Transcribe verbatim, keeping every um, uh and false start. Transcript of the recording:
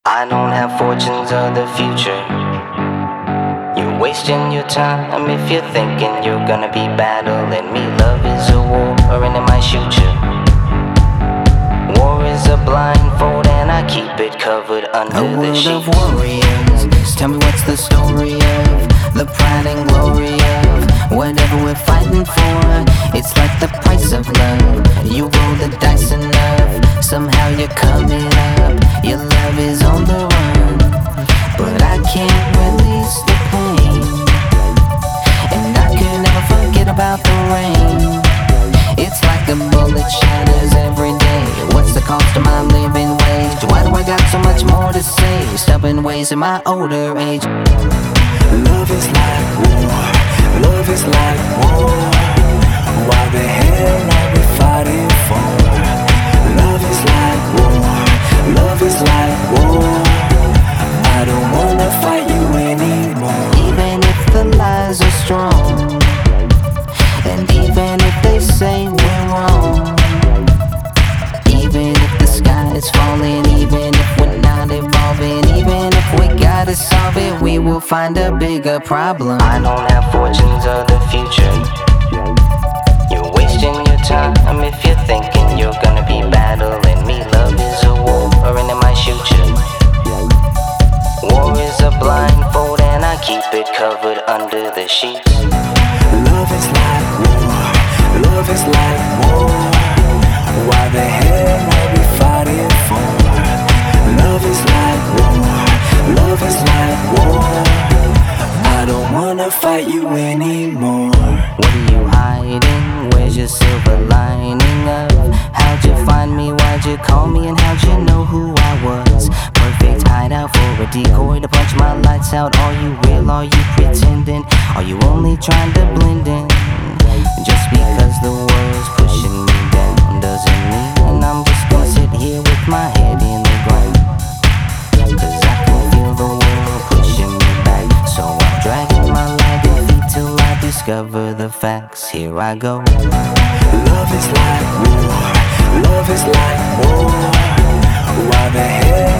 I don't have fortunes of the future. You're wasting your time if you're thinking you're gonna be battling me. Love is a war and it might shoot you. War is a blindfold and I keep it covered under a the sheets. A world of warriors, tell me what's the story of the pride and glory of whatever we're fighting for. It's like the price of love. You roll the dice enough, somehow you're coming up. Your love is on the run, but I can't release the pain, and I could never forget about the rain. It's like a bullet shatters every day. What's the cost of my living wage? Why do I got so much more to say? Stubborn ways in my older age. Love is like war, love is like war. Why the hell are we fighting for? Love is like war, love is like war. I don't wanna fight you anymore. Even if the lies are strong, and even if they say we're wrong, even if the sky is falling, even if we're not evolving, even if we gotta solve it, we will find a bigger problem. I don't have fortunes of the future. You're wasting your time if you're thinking you're gonna be battling me. Love is a war and it might shoot you. War is a blindfold and I keep it covered under the sheets. Love is like war, love is like war. Why the hell are we fighting for? Love is like war, love is like war. I don't wanna fight you anymore. What are you hiding? Where's your silver lining of? How'd you find me? Why'd you call me? And how'd you know who I was? Perfect hideout for a decoy to punch my lights out. Are you real? Are you pretending? Are you only trying to blend in? Just because the world's pushing me down doesn't mean I'm just gonna sit here with my head in the ground. Cause I can feel the world pushing me back, so I'm dragging my lagging feet till I discover the facts. Here I go. Love is like war, love is like war. Why the hell